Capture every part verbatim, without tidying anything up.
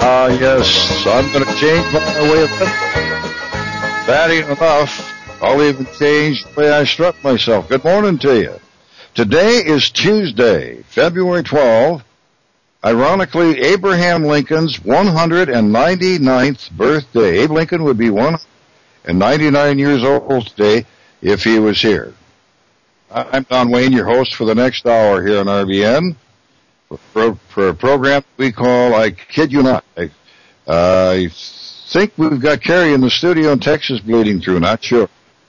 Ah, yes, I'm going to change my way of living. That ain't enough. I'll even change the way I strut myself. Good morning to you. Today is Tuesday, February twelfth. Ironically, Abraham Lincoln's one hundred ninety-ninth birthday. Abe Lincoln would be one hundred ninety-nine years old today if he was here. I'm Don Wayne, your host for the next hour here on R B N. For, for a program we call, I kid you not, I, uh, I think we've got Carrie in the studio in Texas bleeding through, not sure.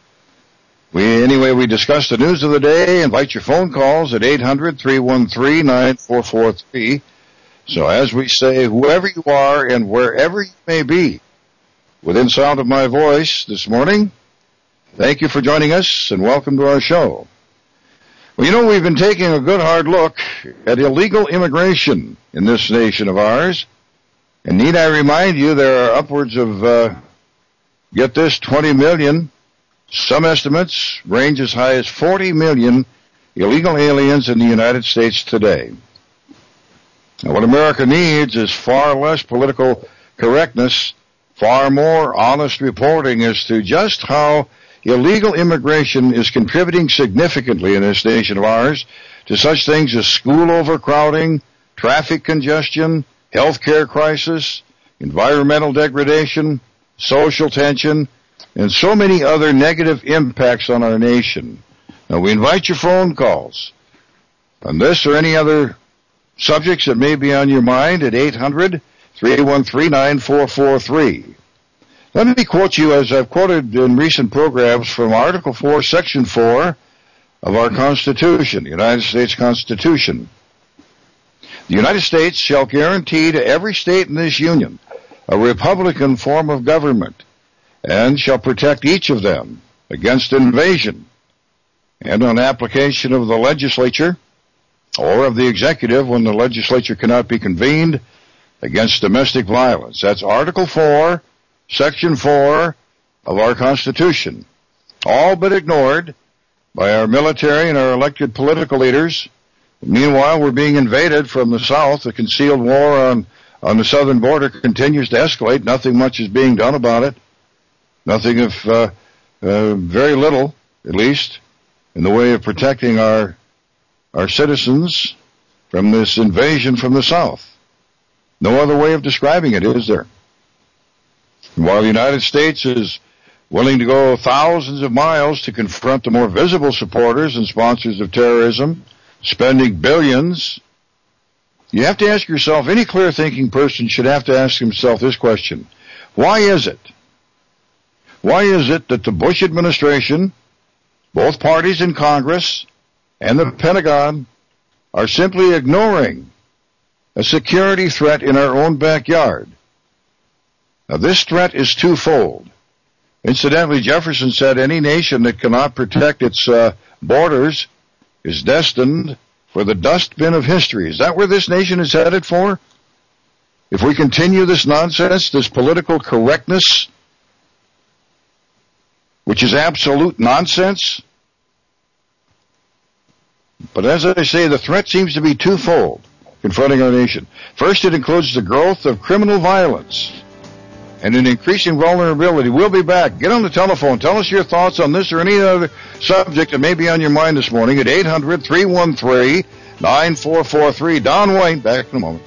We Anyway, we discuss the news of the day, invite your phone calls at eight hundred, three one three, nine four four three. So as we say, whoever you are and wherever you may be, within sound of my voice this morning, thank you for joining us and welcome to our show. Well, you know, we've been taking a good hard look at illegal immigration in this nation of ours. And need I remind you, there are upwards of, uh, get this, twenty million, some estimates range as high as forty million illegal aliens in the United States today. Now, what America needs is far less political correctness, far more honest reporting as to just how illegal immigration is contributing significantly in this nation of ours to such things as school overcrowding, traffic congestion, healthcare crisis, environmental degradation, social tension, and so many other negative impacts on our nation. Now, we invite your phone calls on this or any other subjects that may be on your mind at eight hundred, three one three, nine four four three. Let me quote you, as I've quoted in recent programs, from Article four, Section four of our Constitution, the United States Constitution. The United States shall guarantee to every state in this union a republican form of government, and shall protect each of them against invasion, and on application of the legislature or of the executive when the legislature cannot be convened, against domestic violence. That's Article four, Section four of our Constitution, all but ignored by our military and our elected political leaders. Meanwhile, we're being invaded from the south. The concealed war on, on the southern border continues to escalate. Nothing much is being done about it. Nothing of, uh, uh, very little, at least, in the way of protecting our, our citizens from this invasion from the south. No other way of describing it, is there? While the United States is willing to go thousands of miles to confront the more visible supporters and sponsors of terrorism, spending billions, you have to ask yourself, any clear-thinking person should have to ask himself this question: why is it? Why is it that the Bush administration, both parties in Congress, and the Pentagon are simply ignoring a security threat in our own backyard? Now, this threat is twofold. Incidentally, Jefferson said any nation that cannot protect its uh, borders is destined for the dustbin of history. Is that where this nation is headed for? If we continue this nonsense, this political correctness, which is absolute nonsense. But as I say, the threat seems to be twofold confronting our nation. First, it includes the growth of criminal violence and an increasing vulnerability. We'll be back. Get on the telephone. Tell us your thoughts on this or any other subject that may be on your mind this morning at eight hundred, three one three, nine four four three. Don Wayne, back in a moment.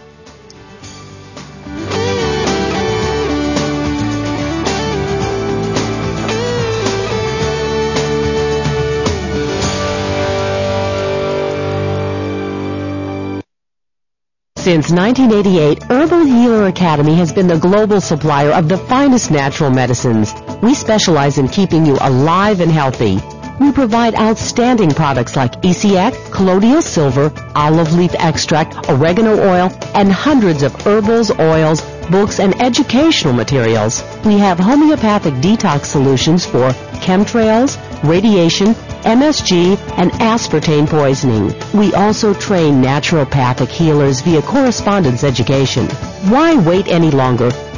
Since nineteen eighty-eight, Herbal Healer Academy has been the global supplier of the finest natural medicines. We specialize in keeping you alive and healthy. We provide outstanding products like E C X, colloidal silver, olive leaf extract, oregano oil, and hundreds of herbals, oils, books, and educational materials. We have homeopathic detox solutions for chemtrails, radiation, M S G, and aspartame poisoning. We also train naturopathic healers via correspondence education. Why wait any longer?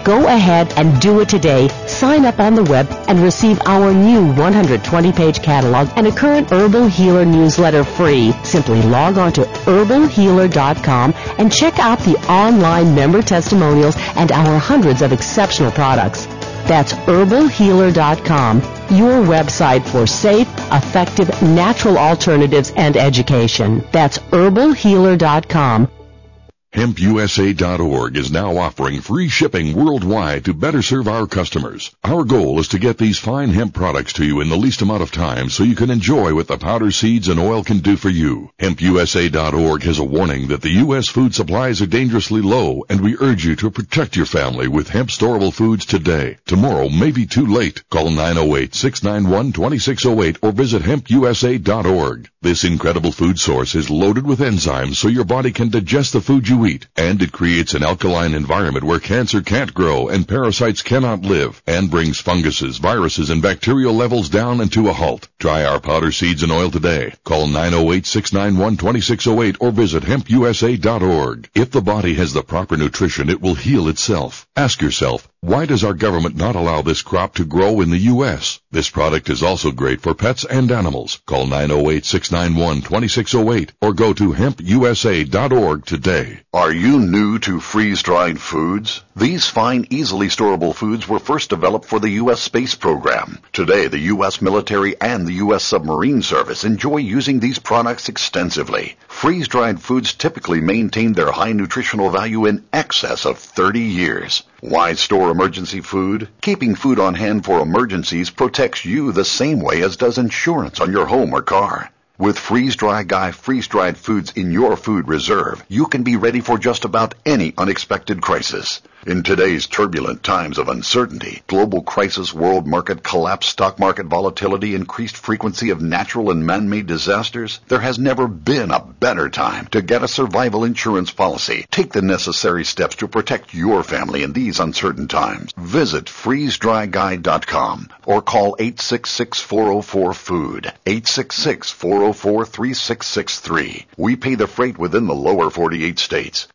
Go ahead and do it today. Sign up on the web and receive our new one hundred twenty page catalog and a current Herbal Healer newsletter free. Simply log on to herbal healer dot com and check out the online member testimonials and our hundreds of exceptional products. That's herbal healer dot com, your website for safe, effective, natural alternatives and education. That's herbal healer dot com. hemp u s a dot org is now offering free shipping worldwide to better serve our customers. Our goal is to get these fine hemp products to you in the least amount of time so you can enjoy what the powder, seeds, and oil can do for you. hemp u s a dot org has a warning that the U S food supplies are dangerously low, and we urge you to protect your family with hemp storable foods today. Tomorrow may be too late. Call nine oh eight, six nine one, two six oh eight or visit hemp u s a dot org. This incredible food source is loaded with enzymes so your body can digest the food you eat, and it creates an alkaline environment where cancer can't grow and parasites cannot live, and brings funguses, viruses, and bacterial levels down and to a halt. Try our powder, seeds, and oil today. Call nine oh eight, six nine one, two six oh eight or visit hemp u s a dot org. If the body has the proper nutrition, it will heal itself. Ask yourself, why does our government not allow this crop to grow in the U S? This product is also great for pets and animals. Call nine oh eight, six nine one, two six oh eight or go to hemp u s a dot org today. Are you new to freeze-dried foods? These fine, easily storable foods were first developed for the U S space program. Today, the U S military and the U S submarine service enjoy using these products extensively. Freeze-dried foods typically maintain their high nutritional value in excess of thirty years. Why store emergency food? Keeping food on hand for emergencies protects you the same way as does insurance on your home or car. With Freeze-Dry Guy freeze-dried foods in your food reserve, you can be ready for just about any unexpected crisis. In today's turbulent times of uncertainty, global crisis, world market collapse, stock market volatility, increased frequency of natural and man-made disasters, there has never been a better time to get a survival insurance policy. Take the necessary steps to protect your family in these uncertain times. Visit freeze dry guy dot com or call eight six six, four oh four, food, eight six six, four oh four, three six six three. We pay the freight within the lower forty-eight states.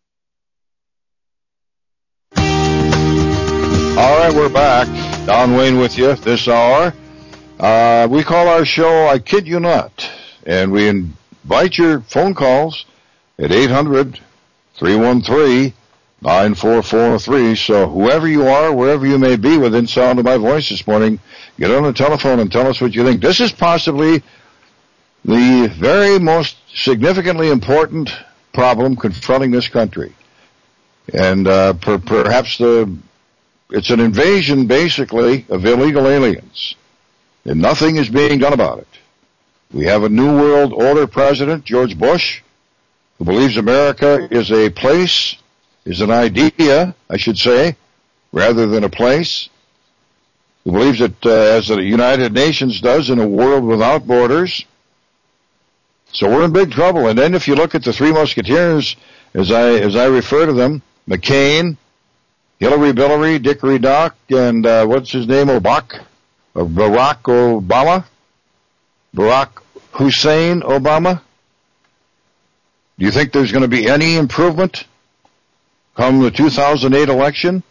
All right, we're back. Don Wayne with you this hour. Uh, we call our show I Kid You Not, and we invite your phone calls at eight hundred, three one three, nine four four three. So whoever you are, wherever you may be within sound of my voice this morning, get on the telephone and tell us what you think. This is possibly the very most significantly important problem confronting this country. And uh, per- perhaps the it's an invasion, basically, of illegal aliens. And nothing is being done about it. We have a New World Order president, George Bush, who believes America is a place, is an idea, I should say, rather than a place. Who believes that, uh, as the United Nations does, in a world without borders. So we're in big trouble. And then if you look at the Three Musketeers, as I as I refer to them, McCain, Hillary Billary, Dickory Dock, and uh, what's his name, Obama, or Barack Obama, Barack Hussein Obama. Do you think there's going to be any improvement come the two thousand eight election?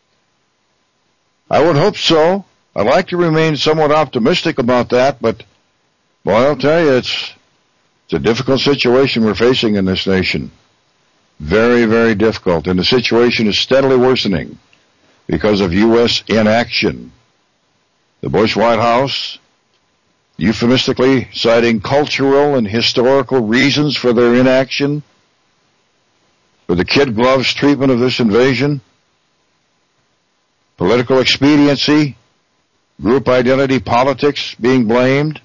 I would hope so. I'd like to remain somewhat optimistic about that, but, boy, I'll tell you, it's it's a difficult situation we're facing in this nation. Very, very difficult. And the situation is steadily worsening because of U S inaction. The Bush White House, euphemistically citing cultural and historical reasons for their inaction, for the kid gloves treatment of this invasion, political expediency, group identity politics being blamed.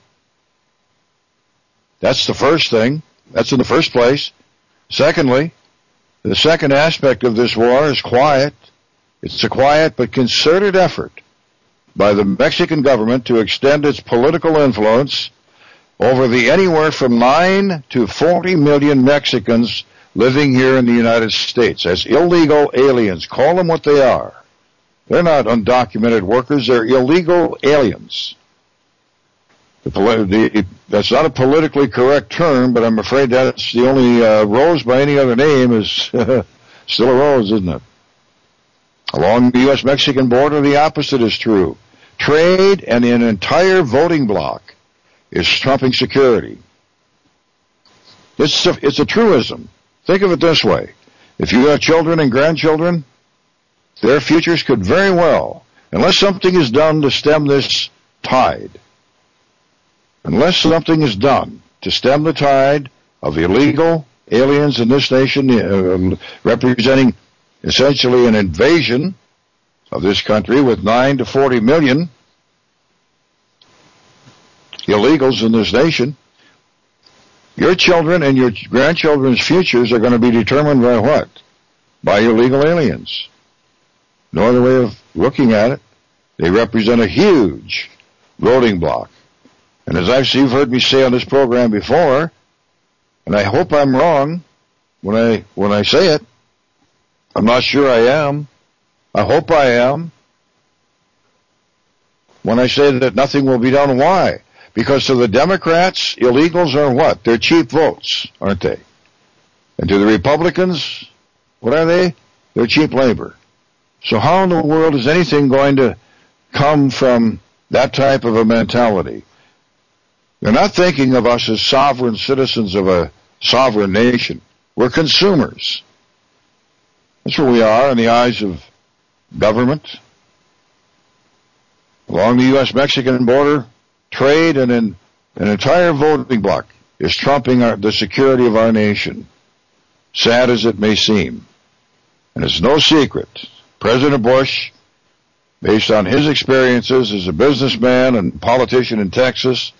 That's the first thing. That's in the first place. Secondly, the second aspect of this war is quiet. It's a quiet but concerted effort by the Mexican government to extend its political influence over the anywhere from nine to forty million Mexicans living here in the United States as illegal aliens. Call them what they are. They're not undocumented workers. They're illegal aliens. The, the, that's not a politically correct term, but I'm afraid that's the only uh, rose by any other name is still a rose, isn't it? Along the U S Mexican border, the opposite is true. Trade and an entire voting bloc is trumping security. It's a, it's a truism. Think of it this way. If you have children and grandchildren, their futures could very well, unless something is done to stem this tide, unless something is done to stem the tide of illegal aliens in this nation, uh, representing essentially an invasion of this country with nine to forty million illegals in this nation, your children and your grandchildren's futures are going to be determined by what? By illegal aliens. No other way of looking at it. They represent a huge voting bloc. And as I've you've heard me say on this program before, and I hope I'm wrong when I when I say it, I'm not sure I am. I hope I am. When I say that nothing will be done, why? Because to the Democrats, illegals are what? They're cheap votes, aren't they? And to the Republicans, what are they? They're cheap labor. So how in the world is anything going to come from that type of a mentality? They're not thinking of us as sovereign citizens of a sovereign nation. We're consumers. That's what we are in the eyes of government. Along the U S Mexican border, trade and an, an entire voting bloc is trumping our, the security of our nation, sad as it may seem. And it's no secret, President Bush, based on his experiences as a businessman and politician in Texas,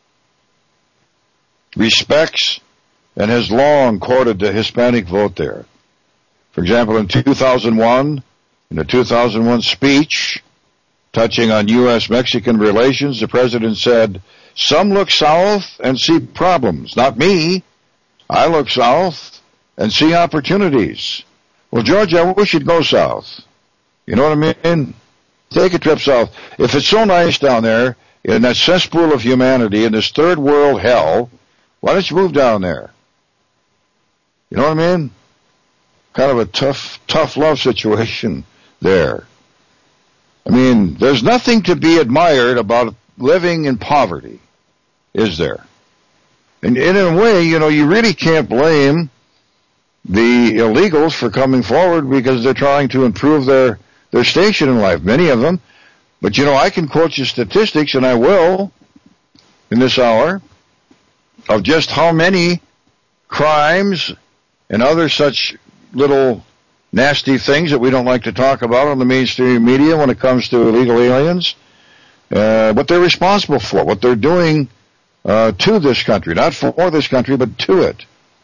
respects and has long courted the Hispanic vote there. For example, in two thousand one, in the two thousand one speech touching on U S Mexican relations, the president said, "Some look south and see problems. Not me. I look south and see opportunities." Well, George, I wish you'd go south. You know what I mean? Take a trip south. If it's so nice down there in that cesspool of humanity, in this third world hell, why don't you move down there? You know what I mean? Kind of a tough, tough love situation there. I mean, there's nothing to be admired about living in poverty, is there? And in a way, you know, you really can't blame the illegals for coming forward because they're trying to improve their, their station in life, many of them. But, you know, I can quote you statistics, and I will in this hour, of just how many crimes and other such little nasty things that we don't like to talk about on the mainstream media when it comes to illegal aliens, uh, what they're responsible for, what they're doing uh, to this country, not for this country, but to it.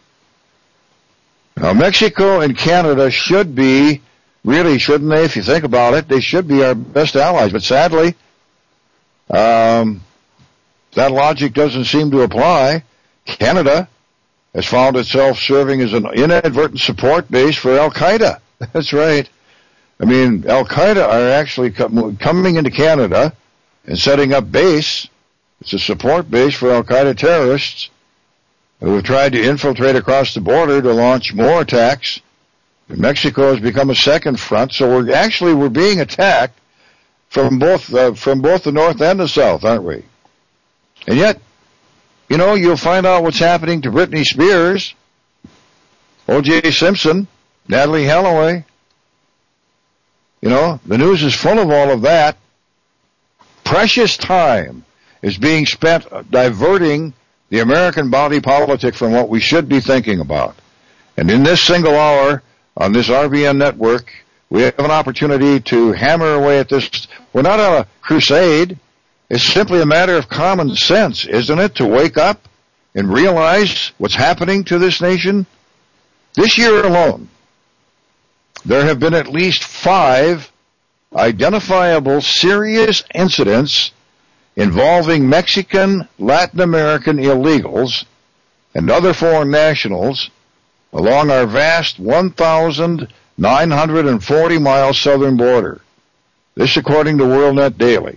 Now, Mexico and Canada should be, really, shouldn't they, if you think about it, they should be our best allies. But sadly, um, that logic doesn't seem to apply. Canada has found itself serving as an inadvertent support base for Al-Qaeda. That's right. I mean, Al-Qaeda are actually com- coming into Canada and setting up base. It's a support base for Al-Qaeda terrorists who have tried to infiltrate across the border to launch more attacks. And Mexico has become a second front, so we're actually we're being attacked from both uh, from both the north and the south, aren't we? And yet, you know, you'll find out what's happening to Britney Spears, O J Simpson, Natalie Holloway. You know, the news is full of all of that. Precious time is being spent diverting the American body politic from what we should be thinking about. And in this single hour on this R B N network, we have an opportunity to hammer away at this. We're not on a crusade. It's simply a matter of common sense, isn't it, to wake up and realize what's happening to this nation? This year alone, there have been at least five identifiable serious incidents involving Mexican, Latin American illegals and other foreign nationals along our vast one thousand nine hundred forty mile southern border. This according to WorldNet Daily.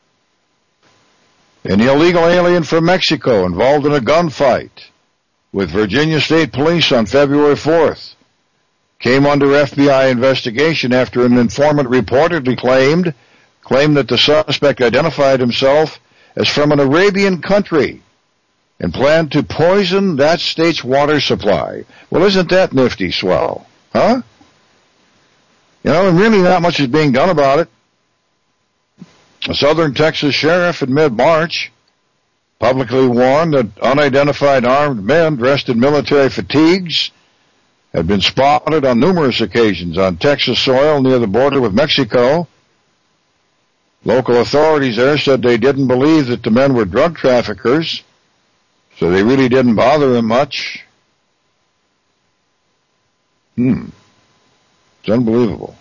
An illegal alien from Mexico involved in a gunfight with Virginia State Police on February fourth. came under F B I investigation after an informant reportedly claimed, claimed that the suspect identified himself as from an Arabian country and planned to poison that state's water supply. Well, isn't that nifty swell? Huh? You know, and really not much is being done about it. A southern Texas sheriff in mid-March publicly warned that unidentified armed men dressed in military fatigues had been spotted on numerous occasions on Texas soil near the border with Mexico. Local authorities there said they didn't believe that the men were drug traffickers, so they really didn't bother him much. Hmm. It's unbelievable.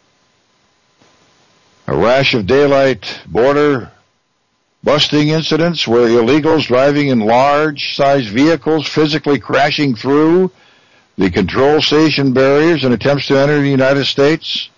A rash of daylight border busting incidents where illegals driving in large-sized vehicles physically crashing through the control station barriers in attempts to enter the United States.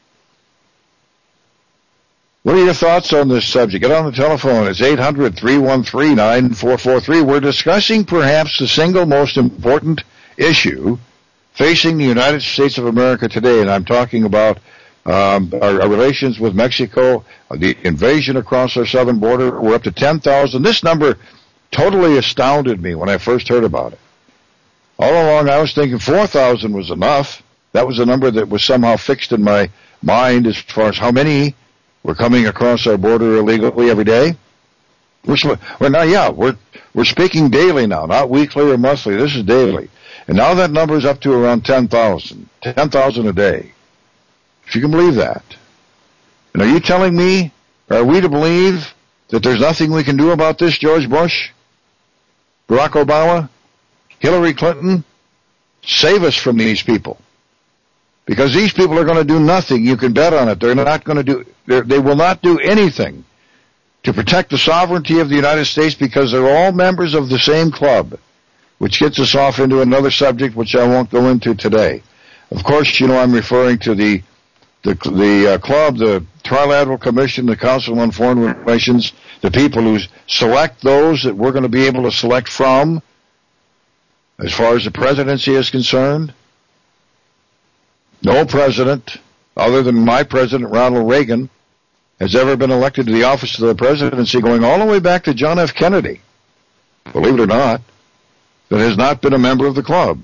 What are your thoughts on this subject? Get on the telephone. It's eight hundred, three one three, nine four four three. We're discussing perhaps the single most important issue facing the United States of America today, and I'm talking about um, our, our relations with Mexico, the invasion across our southern border. We're up to ten thousand. This number totally astounded me when I first heard about it. All along I was thinking four thousand was enough. That was a number that was somehow fixed in my mind as far as how many were coming across our border illegally every day. We're, well, now, yeah, we're we're speaking daily now, not weekly or monthly. This is daily. And now that number is up to around ten thousand. ten thousand a day. If you can believe that. And are you telling me, are we to believe that there's nothing we can do about this, George Bush, Barack Obama, Hillary Clinton? Save us from these people. Because these people are going to do nothing. You can bet on it. They're not going to do, they will not do anything to protect the sovereignty of the United States because they're all members of the same club, which gets us off into another subject which I won't go into today. Of course, you know I'm referring to the the, the uh, club, the Trilateral Commission, the Council on Foreign Relations, the people who select those that we're going to be able to select from as far as the presidency is concerned. No president, other than my president, Ronald Reagan, has ever been elected to the office of the presidency, going all the way back to John F. Kennedy, believe it or not, that has not been a member of the club.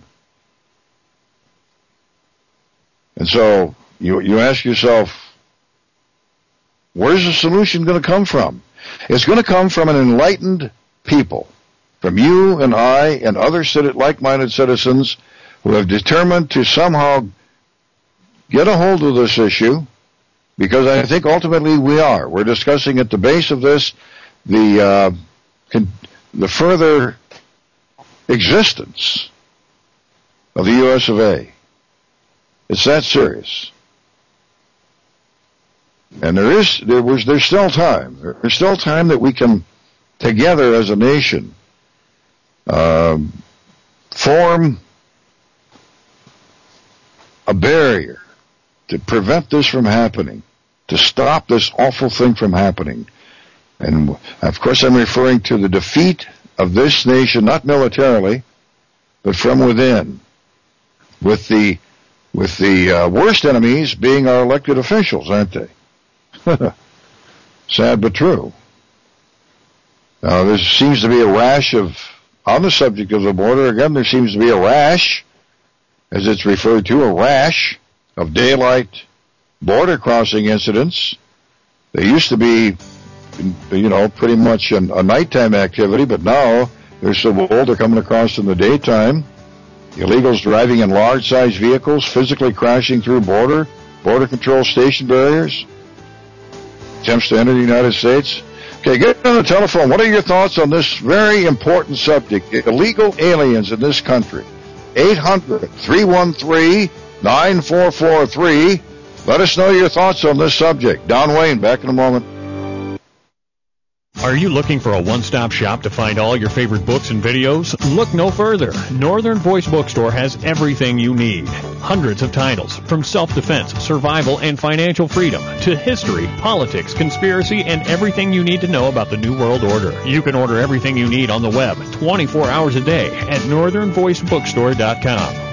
And so you you ask yourself, where's the solution going to come from? It's going to come from an enlightened people, from you and I and other like-minded citizens who have determined to somehow get a hold of this issue, because I think ultimately we are. We're discussing at the base of this the uh, con- the further existence of the U S of A. It's that serious. And there is there was there's still time. There's still time that we can together as a nation um, form a barrier to prevent this from happening, to stop this awful thing from happening. And, of course, I'm referring to the defeat of this nation, not militarily, but from within, with the with the uh, worst enemies being our elected officials, aren't they? Sad but true. Now, there seems to be a rash of, on the subject of the border, again, there seems to be a rash, as it's referred to, a rash of daylight border crossing incidents. They used to be, you know, pretty much an, a nighttime activity, but now they're so bold they're coming across in the daytime. Illegals driving in large-sized vehicles, physically crashing through border, border control station barriers, attempts to enter the United States. Okay, get on the telephone. What are your thoughts on this very important subject, illegal aliens in this country? eight hundred, three one three, nine four four three. Let us know your thoughts on this subject. Don Wayne, back in a moment. Are you looking for a one-stop shop to find all your favorite books and videos? Look no further. Northern Voice Bookstore has everything you need. Hundreds of titles, from self-defense, survival, and financial freedom, to history, politics, conspiracy, and everything you need to know about the New World Order. You can order everything you need on the web twenty-four hours a day at northern voice bookstore dot com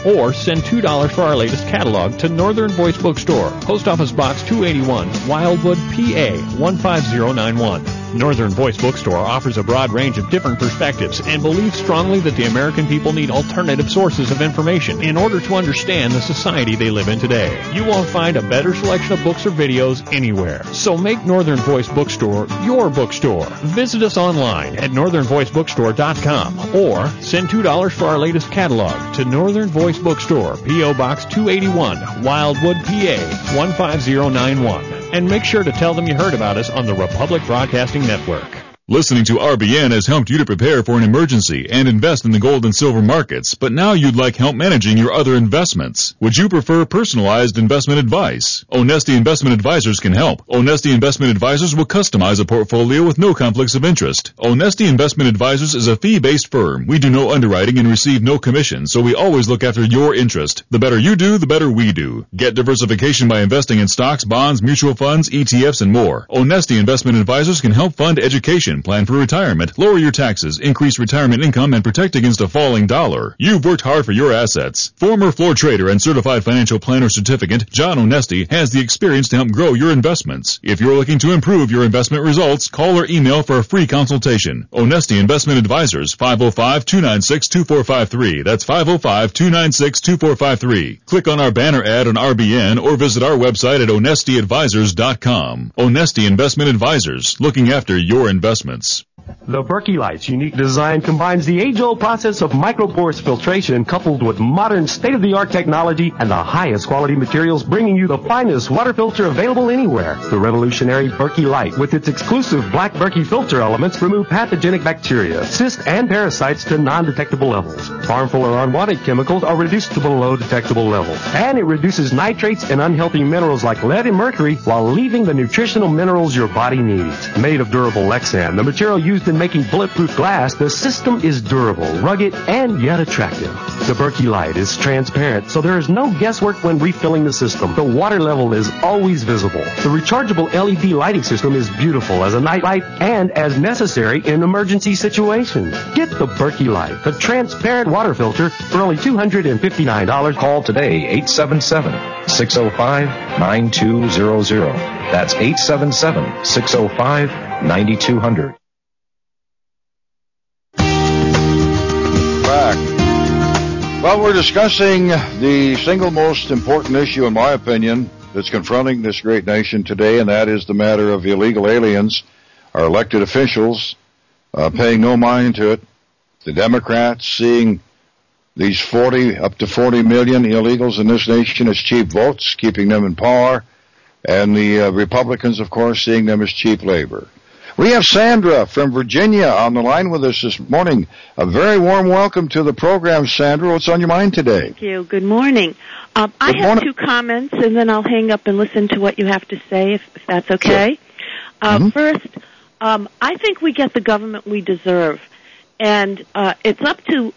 or send two dollars for our latest catalog to Northern Voice Bookstore, Post Office Box two eighty-one, Wildwood, P A one five zero nine one. Northern Voice Bookstore offers a broad range of different perspectives and believes strongly that the American people need alternative sources of information in order to understand the society they live in today. You won't find a better selection of books or videos anywhere. So make Northern Voice Bookstore your bookstore. Visit us online at northern voice bookstore dot com or send two dollars for our latest catalog to Northern Voice Bookstore, P O Box two eighty-one, Wildwood, P A one five zero nine one. And make sure to tell them you heard about us on the Republic Broadcasting Network. Listening to R B N has helped you to prepare for an emergency and invest in the gold and silver markets, but now you'd like help managing your other investments. Would you prefer personalized investment advice? Onesti Investment Advisors can help. Onesti Investment Advisors will customize a portfolio with no conflicts of interest. Onesti Investment Advisors is a fee-based firm. We do no underwriting and receive no commission, so we always look after your interest. The better you do, the better we do. Get diversification by investing in stocks, bonds, mutual funds, E T Fs, and more. Onesti Investment Advisors can help fund education, plan for retirement, lower your taxes, increase retirement income, and protect against a falling dollar. You've worked hard for your assets. Former floor trader and certified financial planner certificate, John Onesti, has the experience to help grow your investments. If you're looking to improve your investment results, call or email for a free consultation. Onesti Investment Advisors, five oh five, two nine six, two four five three. That's five oh five, two nine six, two four five three. Click on our banner ad on R B N or visit our website at onesti advisors dot com. Onesti Investment Advisors, looking after your investments. The Berkey Light's unique design combines the age-old process of microporous filtration coupled with modern state-of-the-art technology and the highest quality materials, bringing you the finest water filter available anywhere. The revolutionary Berkey Light, with its exclusive black Berkey filter elements, remove pathogenic bacteria, cysts, and parasites to non-detectable levels. Harmful or unwanted chemicals are reduced to below detectable levels. And it reduces nitrates and unhealthy minerals like lead and mercury while leaving the nutritional minerals your body needs. Made of durable Lexan, the material used in making bulletproof glass, the system is durable, rugged, and yet attractive. The Berkey Light is transparent, so there is no guesswork when refilling the system. The water level is always visible. The rechargeable L E D lighting system is beautiful as a night light and as necessary in emergency situations. Get the Berkey Light, the transparent water filter, for only two hundred fifty-nine dollars. Call today, eight seven seven, six oh five, nine two zero zero. That's eight seven seven, six oh five, nine two hundred. Well, we're discussing the single most important issue, in my opinion, that's confronting this great nation today, and that is the matter of illegal aliens, our elected officials uh, paying no mind to it, the Democrats seeing these forty, up to forty million illegals in this nation as cheap votes, keeping them in power, and the uh, Republicans, of course, seeing them as cheap labor. We have Sandra from Virginia on the line with us this morning. A very warm welcome to the program, Sandra. What's on your mind today? Thank you. Good morning. Um, I Good have morning. two comments, and then I'll hang up and listen to what you have to say, if, if that's okay. Sure. Uh, mm-hmm. First, um, I think we get the government we deserve, and uh, it's up to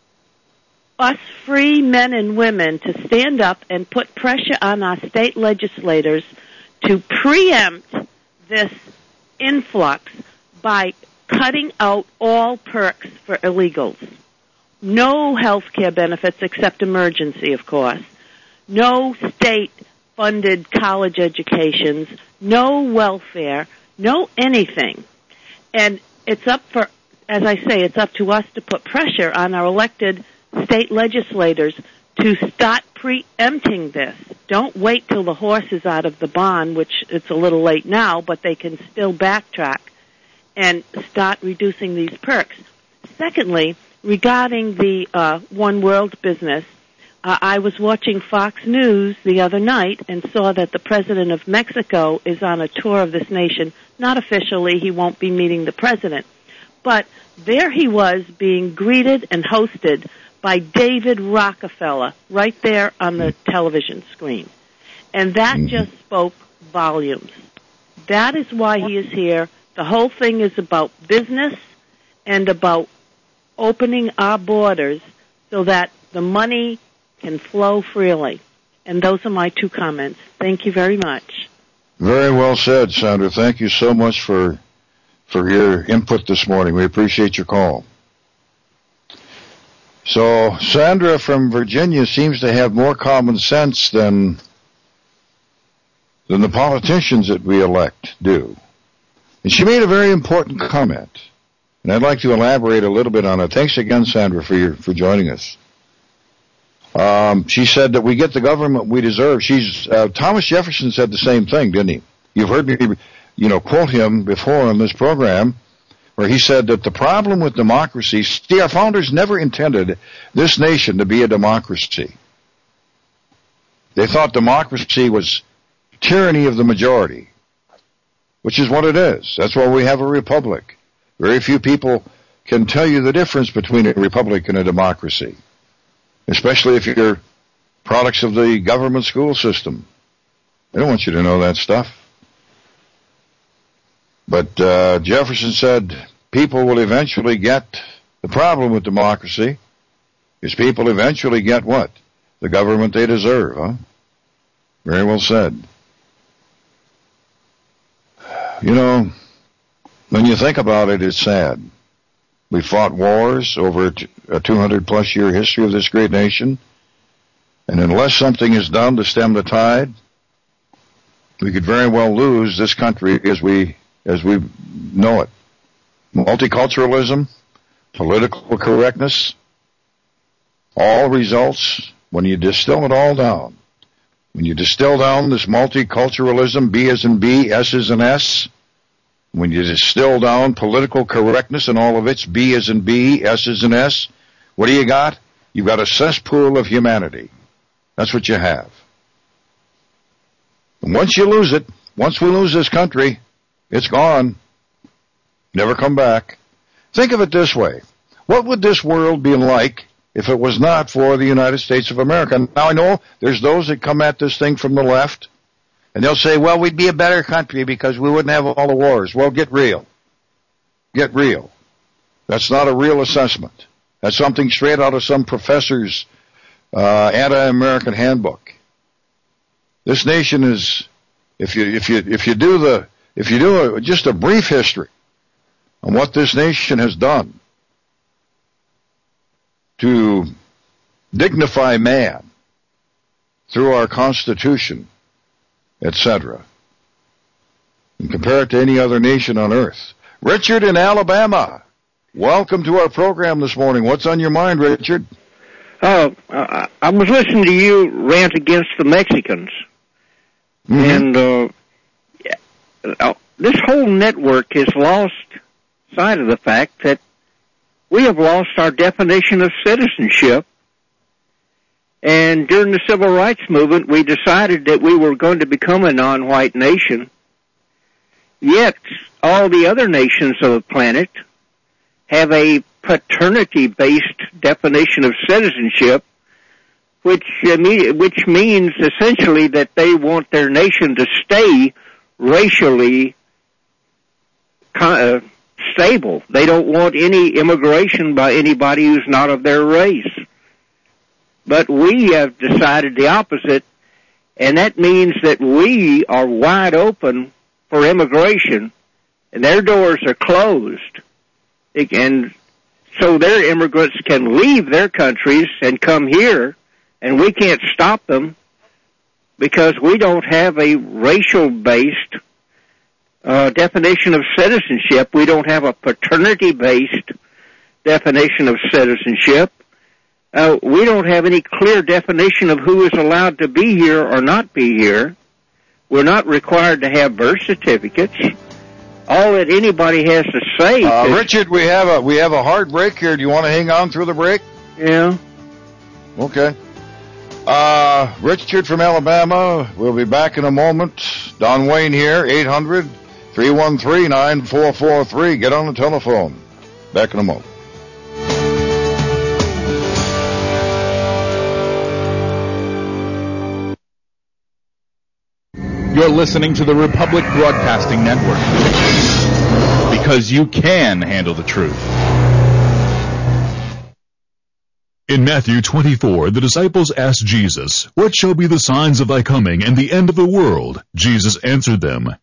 us free men and women to stand up and put pressure on our state legislators to preempt this influx by cutting out all perks for illegals. No health care benefits except emergency, of course. No state-funded college educations. No welfare. No anything. And it's up for, as I say, it's up to us to put pressure on our elected state legislators to start preempting this. Don't wait till the horse is out of the barn, which it's a little late now, but they can still backtrack and start reducing these perks. Secondly, regarding the uh, One World business, uh, I was watching Fox News the other night and saw that the president of Mexico is on a tour of this nation. Not officially, he won't be meeting the president. But there he was being greeted and hosted by David Rockefeller right there on the television screen. And that just spoke volumes. That is why he is here. The whole thing is about business and about opening our borders so that the money can flow freely. And those are my two comments. Thank you very much. Very well said, Sandra. Thank you so much for for your input this morning. We appreciate your call. So Sandra from Virginia seems to have more common sense than than the politicians that we elect do. And she made a very important comment, and I'd like to elaborate a little bit on it. Thanks again, Sandra, for your, for joining us. Um, she said that we get the government we deserve. She's uh, Thomas Jefferson said the same thing, didn't he? You've heard me, you know, quote him before on this program, where he said that the problem with democracy, see, our founders never intended this nation to be a democracy. They thought democracy was tyranny of the majority, which is what it is. That's why we have a republic. Very few people can tell you the difference between a republic and a democracy, especially if you're products of the government school system. They don't want you to know that stuff. But uh, Jefferson said people will eventually get, the problem with democracy is people eventually get what? The government they deserve, huh? Very well said. You know, when you think about it, it's sad. We fought wars over a two hundred plus year history of this great nation, and unless something is done to stem the tide, we could very well lose this country as we as we know it. Multiculturalism, political correctness, all results, when you distill it all down, when you distill down this multiculturalism, B as in B, S as in S, when you distill down political correctness and all of its B as in B, S as in S, what do you got? You've got a cesspool of humanity. That's what you have. And once you lose it, once we lose this country, it's gone. Never come back. Think of it this way. What would this world be like if it was not for the United States of America? Now, I know there's those that come at this thing from the left, and they'll say, well, we'd be a better country because we wouldn't have all the wars. Well, get real. Get real. That's not a real assessment. That's something straight out of some professor's uh, anti-American handbook. This nation is, if you if you if you do the if you do a, just a brief history on what this nation has done to dignify man through our Constitution, et cetera, and compare it to any other nation on earth. Richard in Alabama, welcome to our program this morning. What's on your mind, Richard? Uh, I, I was listening to you rant against the Mexicans. Mm-hmm. And uh, uh, this whole network has lost sight of the fact that we have lost our definition of citizenship. And during the Civil Rights Movement, we decided that we were going to become a non-white nation. Yet, all the other nations of the planet have a paternity-based definition of citizenship, which uh, which means essentially that they want their nation to stay racially uh, stable. They don't want any immigration by anybody who's not of their race. But we have decided the opposite, and that means that we are wide open for immigration, and their doors are closed. And so their immigrants can leave their countries and come here, and we can't stop them because we don't have a racial-based uh, definition of citizenship. We don't have a paternity-based definition of citizenship. Uh, we don't have any clear definition of who is allowed to be here or not be here. We're not required to have birth certificates. All that anybody has to say. Uh, is, Richard, we have a we have a hard break here. Do you want to hang on through the break? Yeah. Okay. Uh, Richard from Alabama. We'll be back in a moment. Don Wayne here. eight hundred, three one three, nine four four three. Get on the telephone. Back in a moment. You're listening to the Republic Broadcasting Network, because you can handle the truth. In Matthew twenty-four, the disciples asked Jesus, "What shall be the signs of thy coming and the end of the world?" Jesus answered them,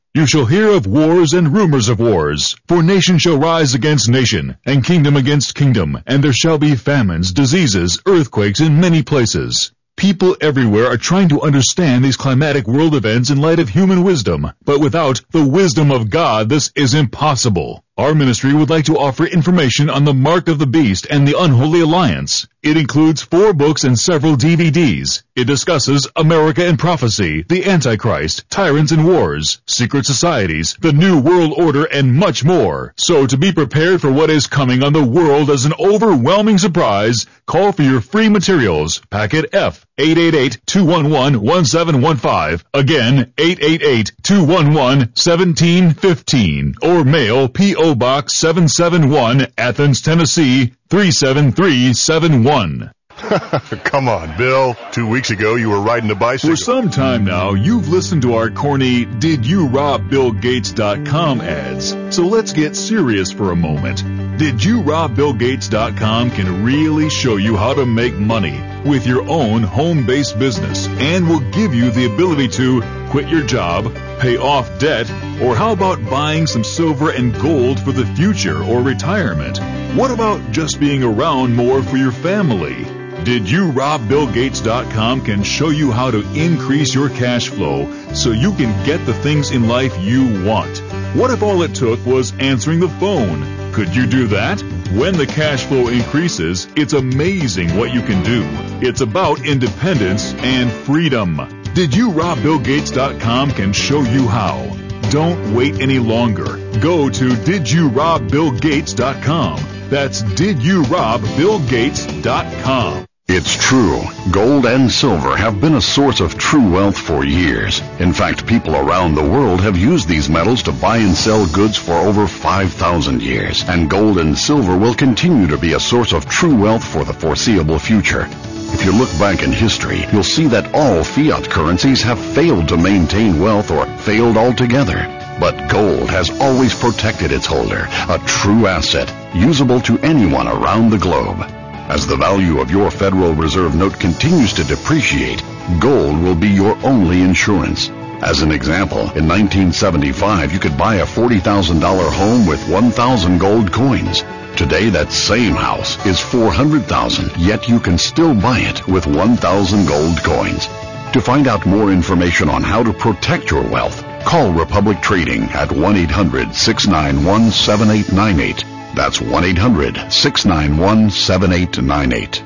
You shall hear of wars and rumors of wars, for nation shall rise against nation, and kingdom against kingdom, and there shall be famines, diseases, earthquakes in many places. People everywhere are trying to understand these climatic world events in light of human wisdom, but without the wisdom of God, this is impossible. Our ministry would like to offer information on the Mark of the Beast and the Unholy Alliance. It includes four books and several D V Ds. It discusses America and Prophecy, the Antichrist, Tyrants and Wars, Secret Societies, the New World Order, and much more. So to be prepared for what is coming on the world as an overwhelming surprise, call for your free materials. Packet F, eight eight eight, two one one, one seven one five. Again, eight eight eight, two one one, one seven one five. Or mail P O Box seven seven one, Athens, Tennessee, three seven three seven one. Come on, Bill. Two weeks ago, you were riding a bicycle. For some time now, you've listened to our corny Did You Rob Bill Gates dot com ads. So let's get serious for a moment. Did You Rob Bill Gates dot com can really show you how to make money with your own home-based business and will give you the ability to quit your job, pay off debt, or how about buying some silver and gold for the future or retirement? What about just being around more for your family? Did You Rob Bill Gates dot com can show you how to increase your cash flow so you can get the things in life you want. What if all it took was answering the phone? Could you do that? When the cash flow increases, it's amazing what you can do. It's about independence and freedom. Did You Rob Bill Gates dot com can show you how. Don't wait any longer. Go to Did You Rob Bill Gates dot com. That's Did You Rob Bill Gates dot com. It's true. Gold and silver have been a source of true wealth for years. In fact, people around the world have used these metals to buy and sell goods for over five thousand years. And gold and silver will continue to be a source of true wealth for the foreseeable future. If you look back in history, you'll see that all fiat currencies have failed to maintain wealth or failed altogether. But gold has always protected its holder, a true asset, usable to anyone around the globe. As the value of your Federal Reserve note continues to depreciate, gold will be your only insurance. As an example, in nineteen seventy-five, you could buy a forty thousand dollars home with one thousand gold coins. Today, that same house is four hundred thousand dollars, yet you can still buy it with one thousand gold coins. To find out more information on how to protect your wealth, call Republic Trading at one eight hundred, six nine one, seven eight nine eight. That's one eight hundred, six nine one, seven eight nine eight.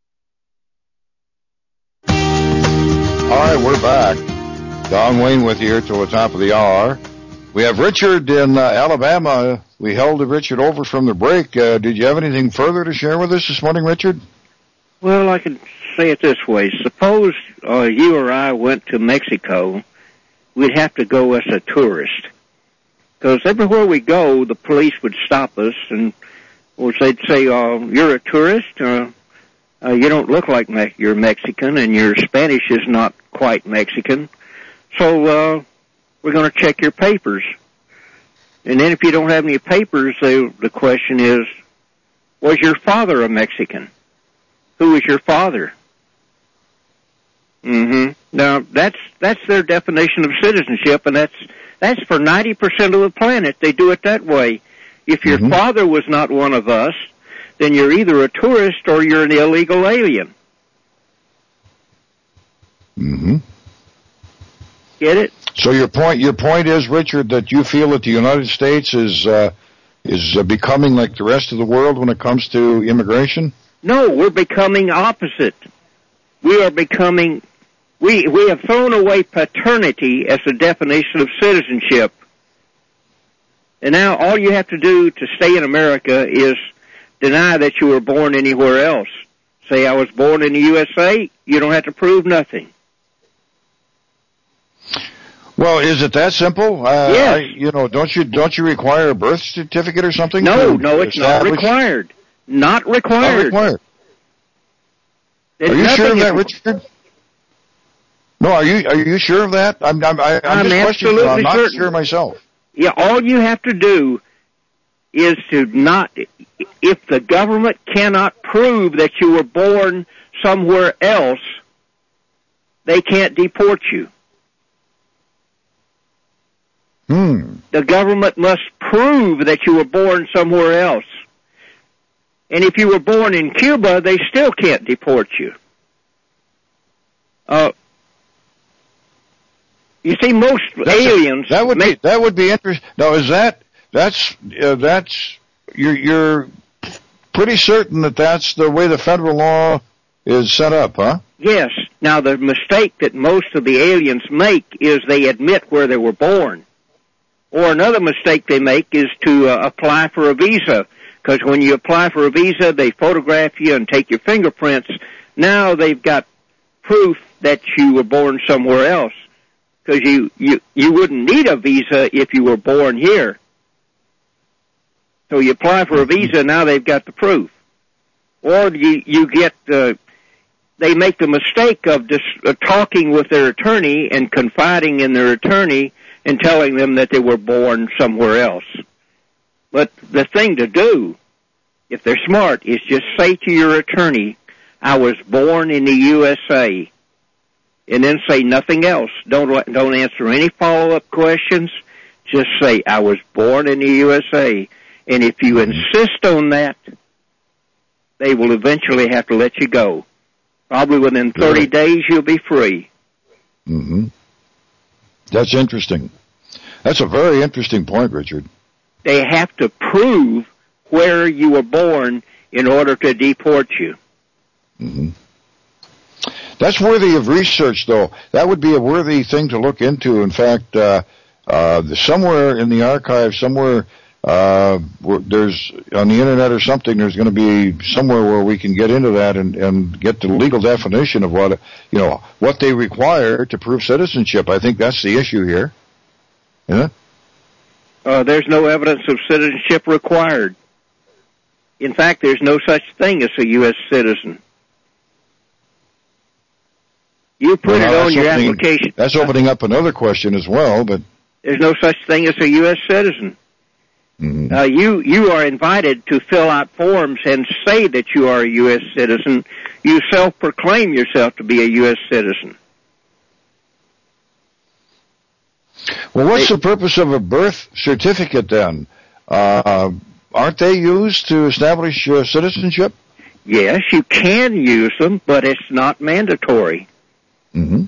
All right, we're back. Don Wayne with you here till the top of the hour. We have Richard in uh, Alabama. We held Richard over from the break. Uh, did you have anything further to share with us this morning, Richard? Well, I can say it this way. Suppose uh, you or I went to Mexico, we'd have to go as a tourist. Because everywhere we go, the police would stop us, and or they'd say, uh, you're a tourist, uh, uh, you don't look like me- you're Mexican, and your Spanish is not quite Mexican, so uh, we're going to check your papers. And then if you don't have any papers, they, the question is, was your father a Mexican? Who was your father? Mm-hmm. Now, that's that's their definition of citizenship, and that's that's for ninety percent of the planet. They do it that way. If your mm-hmm. father was not one of us, then you're either a tourist or you're an illegal alien. Mm-hmm. Get it? So your point, your point is, Richard, that you feel that the United States is uh, is uh, becoming like the rest of the world when it comes to immigration? No, we're becoming opposite. We are becoming, we we have thrown away paternity as a definition of citizenship. And now all you have to do to stay in America is deny that you were born anywhere else. Say, I was born in the U S A, you don't have to prove nothing. Well, is it that simple? Uh, yes. I, you know, don't you don't you require a birth certificate or something? No, no, it's not required. Not required. Not required. There's are you sure of that, in... Richard? No, are you are you sure of that? I'm I'm, I, I'm, I'm just absolutely I'm not certain. sure myself. Yeah, all you have to do is to not, if the government cannot prove that you were born somewhere else, they can't deport you. Hmm. The government must prove that you were born somewhere else. And if you were born in Cuba, they still can't deport you. Uh, you see, most that's aliens... A, that would make, be, that would be interesting. Now, is that, that's, uh, that's, you're, you're pretty certain that that's the way the federal law is set up, huh? Yes. Now, the mistake that most of the aliens make is they admit where they were born. Or another mistake they make is to uh, apply for a visa. Because when you apply for a visa, they photograph you and take your fingerprints. Now they've got proof that you were born somewhere else. Because you, you, you wouldn't need a visa if you were born here. So you apply for a visa, now they've got the proof. Or you, you get, uh, they make the mistake of just uh, talking with their attorney and confiding in their attorney and telling them that they were born somewhere else. But the thing to do, if they're smart, is just say to your attorney, I was born in the U S A, and then say nothing else. Don't, don't answer any follow-up questions. Just say, I was born in the U S A. And if you insist on that, they will eventually have to let you go. Probably within thirty right. days, you'll be free. Mm-hmm. That's interesting. That's a very interesting point, Richard. They have to prove where you were born in order to deport you. Mm-hmm. That's worthy of research, though. That would be a worthy thing to look into. In fact, uh, uh, somewhere in the archive, somewhere uh, where there's on the internet or something, there's going to be somewhere where we can get into that and, and get the legal definition of what, you know, what they require to prove citizenship. I think that's the issue here. Yeah. Uh, there's no evidence of citizenship required. In fact, there's no such thing as a U S citizen. You put well, it on your application. That's opening up another question as well, but... There's no such thing as a U S citizen. Mm-hmm. Uh, you, you are invited to fill out forms and say that you are a U S citizen. You self-proclaim yourself to be a U S citizen. Well, what's the purpose of a birth certificate then? Uh, aren't they used to establish uh, citizenship? Yes, you can use them, but it's not mandatory. Mm-hmm.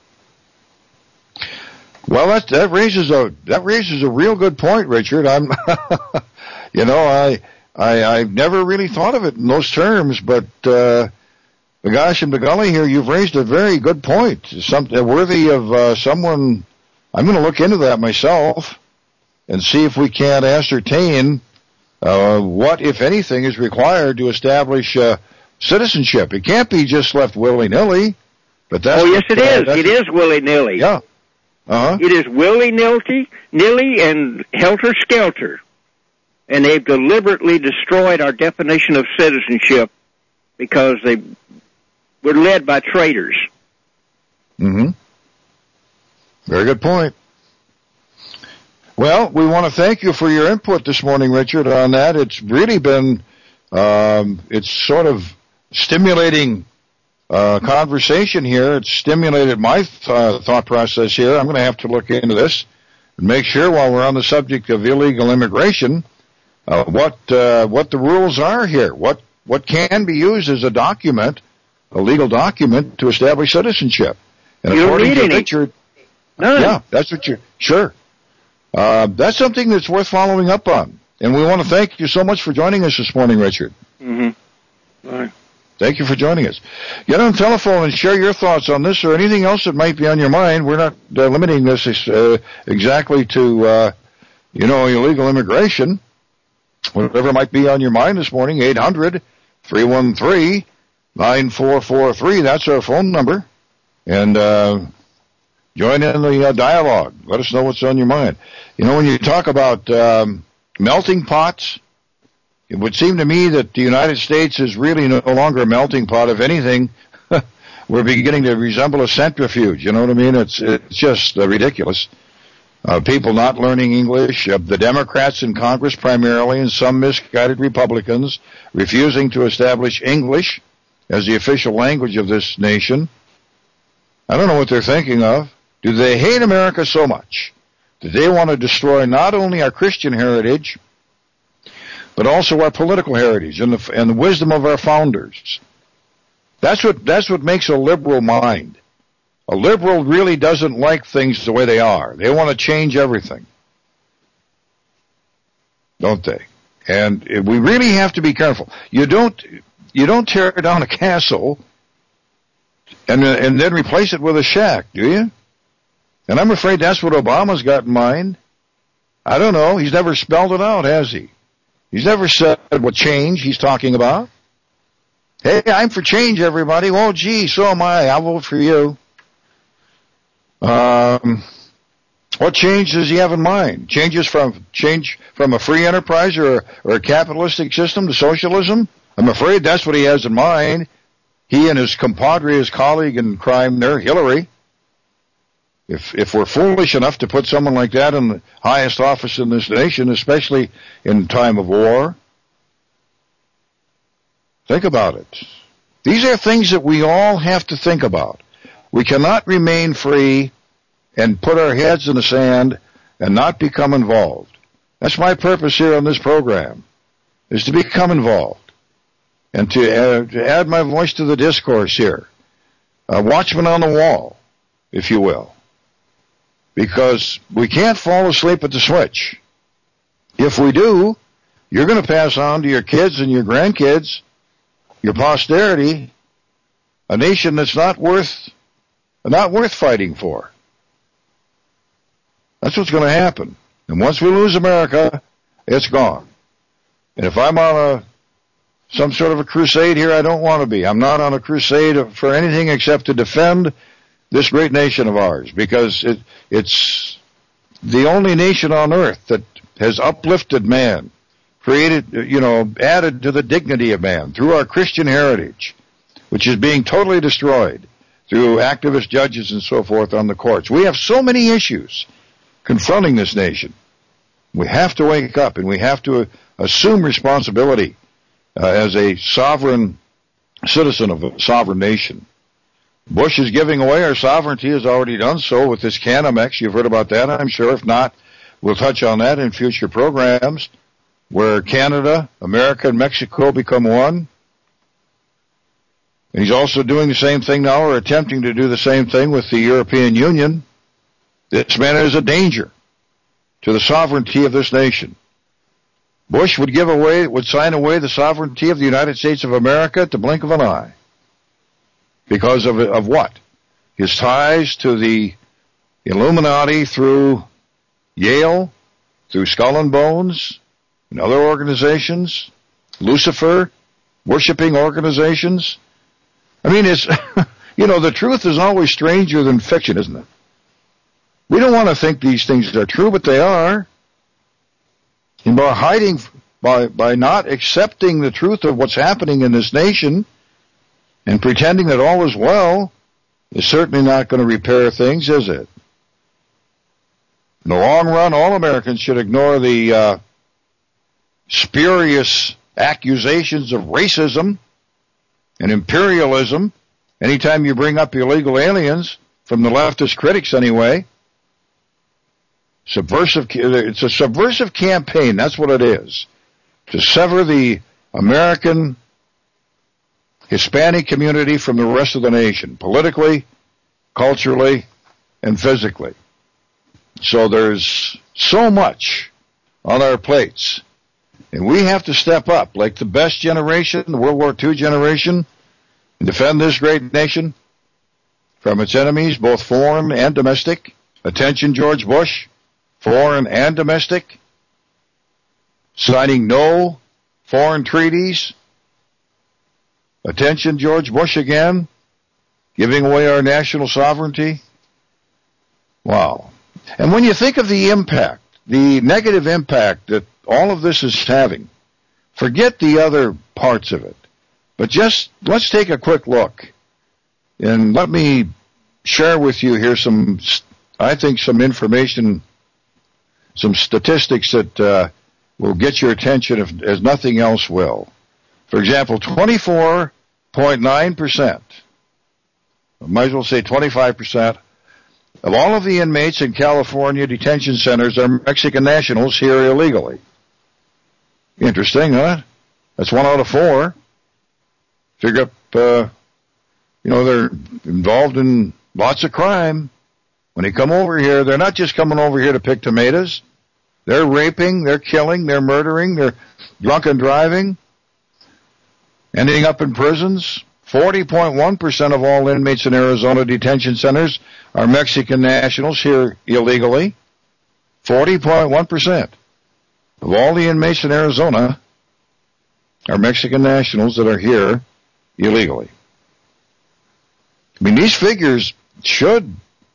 Well, that that raises a that raises a real good point, Richard. I'm, you know, I I I've never really thought of it in those terms, but uh, gosh, and Begully here, you've raised a very good point. Something worthy of uh, someone. I'm going to look into that myself and see if we can ascertain uh, what, if anything, is required to establish uh, citizenship. It can't be just left willy-nilly. But that's oh, yes, it uh, is. It is willy-nilly. Yeah. Uh-huh. It is willy-nilly nilly and helter-skelter. And they've deliberately destroyed our definition of citizenship because they were led by traitors. Mm-hmm. Very good point. Well, we want to thank you for your input this morning, Richard, on that. It's really been, um, it's sort of stimulating uh, conversation here. It's stimulated my th- thought process here. I'm going to have to look into this and make sure while we're on the subject of illegal immigration, uh, what uh, what the rules are here. What what can be used as a document, a legal document, to establish citizenship. And you according don't need to any. Richard, None. yeah, that's what you're, sure. Uh, that's something that's worth following up on. And we want to thank you so much for joining us this morning, Richard. Mm-hmm. All right. Thank you for joining us. Get on the telephone and share your thoughts on this or anything else that might be on your mind. We're not uh, limiting this uh, exactly to, uh, you know, illegal immigration. Whatever might be on your mind this morning, eight hundred, three one three, nine four four three. That's our phone number. And, uh, join in the uh, dialogue. Let us know what's on your mind. You know, when you talk about um, melting pots, it would seem to me that the United States is really no longer a melting pot. If anything, we're beginning to resemble a centrifuge. You know what I mean? It's it's just uh, ridiculous. Uh, people not learning English, uh, the Democrats in Congress primarily, and some misguided Republicans refusing to establish English as the official language of this nation. I don't know what they're thinking of. Do they hate America so much that they want to destroy not only our Christian heritage, but also our political heritage and the, and the wisdom of our founders. That's what, that's what makes a liberal mind. A liberal really doesn't like things the way they are. They want to change everything. Don't they? And we really have to be careful. You don't, you don't tear down a castle and, and then replace it with a shack, do you? And I'm afraid that's what Obama's got in mind. I don't know. He's never spelled it out, has he? He's never said what change he's talking about. Hey, I'm for change, everybody. Oh, gee, so am I. I'll vote for you. Um, what change does he have in mind? Changes from change from a free enterprise or, or a capitalistic system to socialism? I'm afraid that's what he has in mind. He and his compadre, his colleague in crime there, Hillary. If if we're foolish enough to put someone like that in the highest office in this nation, especially in time of war, think about it. These are things that we all have to think about. We cannot remain free and put our heads in the sand and not become involved. That's my purpose here on this program, is to become involved and to, uh, to add my voice to the discourse here. A watchman on the wall, if you will. Because we can't fall asleep at the switch. If we do, you're going to pass on to your kids and your grandkids, your posterity, a nation that's not worth not worth fighting for. That's what's going to happen. And once we lose America, it's gone. And if I'm on a some sort of a crusade here, I don't want to be. I'm not on a crusade for anything except to defend this great nation of ours, because it, it's the only nation on earth that has uplifted man, created, you know, added to the dignity of man through our Christian heritage, which is being totally destroyed through activist judges and so forth on the courts. We have so many issues confronting this nation. We have to wake up and we have to assume responsibility uh, as a sovereign citizen of a sovereign nation. Bush is giving away our sovereignty, has already done so with this Canamex. You've heard about that, I'm sure. If not, we'll touch on that in future programs, where Canada, America, and Mexico become one. And he's also doing the same thing now, or attempting to do the same thing with the European Union. This man is a danger to the sovereignty of this nation. Bush would give away, would sign away the sovereignty of the United States of America at the blink of an eye. Because of, of what? His ties to the Illuminati through Yale, through Skull and Bones, and other organizations, Lucifer, worshiping organizations. I mean, it's, you know, the truth is always stranger than fiction, isn't it? We don't want to think these things are true, but they are. And by hiding, by, by not accepting the truth of what's happening in this nation and pretending that all is well is certainly not going to repair things, is it? In the long run, all Americans should ignore the uh, spurious accusations of racism and imperialism anytime you bring up illegal aliens, from the leftist critics anyway. Subversive, it's a subversive campaign, that's what it is, to sever the American Hispanic community from the rest of the nation, politically, culturally, and physically. So there's so much on our plates, and we have to step up like the best generation, the World War Two generation, and defend this great nation from its enemies, both foreign and domestic. Attention, George Bush, foreign and domestic, signing no foreign treaties. Attention, George Bush again, giving away our national sovereignty. Wow. And when you think of the impact, the negative impact that all of this is having, forget the other parts of it. But just, let's take a quick look. And let me share with you here some, I think some information, some statistics that uh, will get your attention if, as nothing else will. For example, twenty-four point nine percent, I might as well say twenty-five percent, of all of the inmates in California detention centers are Mexican nationals here illegally. Interesting, huh? That's one out of four. Figure up, uh, you know, they're involved in lots of crime. When they come over here, they're not just coming over here to pick tomatoes. They're raping, they're killing, they're murdering, they're drunken driving, ending up in prisons. forty point one percent of all inmates in Arizona detention centers are Mexican nationals here illegally. forty point one percent of all the inmates in Arizona are Mexican nationals that are here illegally. I mean, these figures should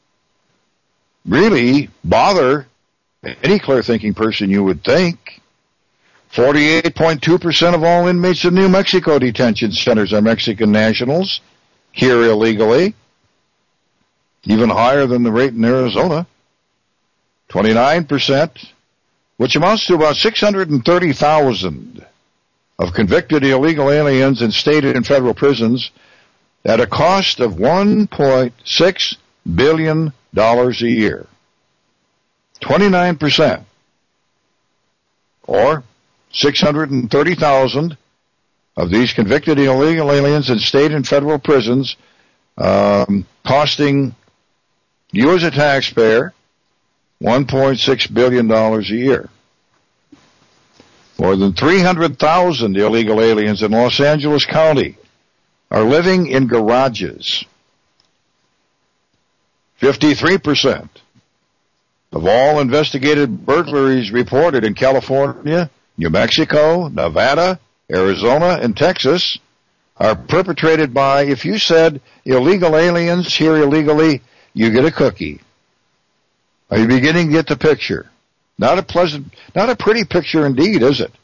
really bother any clear-thinking person, you would think. forty-eight point two percent of all inmates in New Mexico detention centers are Mexican nationals here illegally, even higher than the rate in Arizona. twenty-nine percent, which amounts to about six hundred thirty thousand of convicted illegal aliens in state and federal prisons at a cost of one point six billion dollars a year. twenty-nine percent, or six hundred thirty thousand of these convicted illegal aliens in state and federal prisons, um, costing you as a taxpayer one point six billion dollars a year. More than three hundred thousand illegal aliens in Los Angeles County are living in garages. fifty-three percent of all investigated burglaries reported in California, New Mexico, Nevada, Arizona, and Texas are perpetrated by, if you said illegal aliens here illegally, you get a cookie. Are you beginning to get the picture? Not a pleasant, not a pretty picture indeed, is it?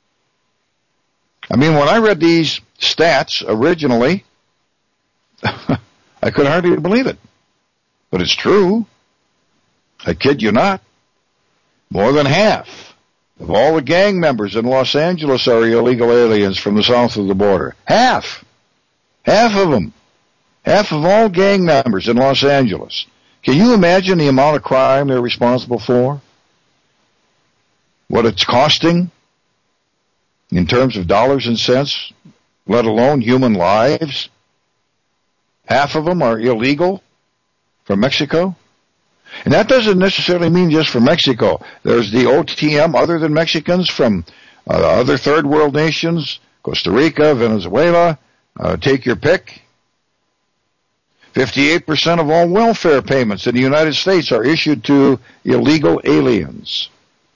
I mean, when I read these stats originally, I could hardly believe it. But it's true. I kid you not. More than half of all the gang members in Los Angeles are illegal aliens from the south of the border. Half. Half of them. Half of all gang members in Los Angeles. Can you imagine the amount of crime they're responsible for? What it's costing in terms of dollars and cents, let alone human lives? Half of them are illegal from Mexico. And that doesn't necessarily mean just from Mexico. There's the O T M other than Mexicans from uh, other third world nations, Costa Rica, Venezuela, uh, take your pick. fifty-eight percent of all welfare payments in the United States are issued to illegal aliens.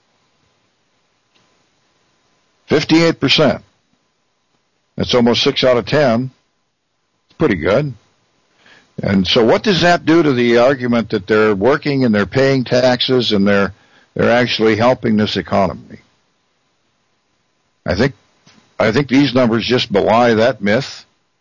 fifty-eight percent. That's almost six out of ten. It's pretty good. And so what does that do to the argument that they're working and they're paying taxes and they're they're actually helping this economy? I think I think these numbers just belie that myth.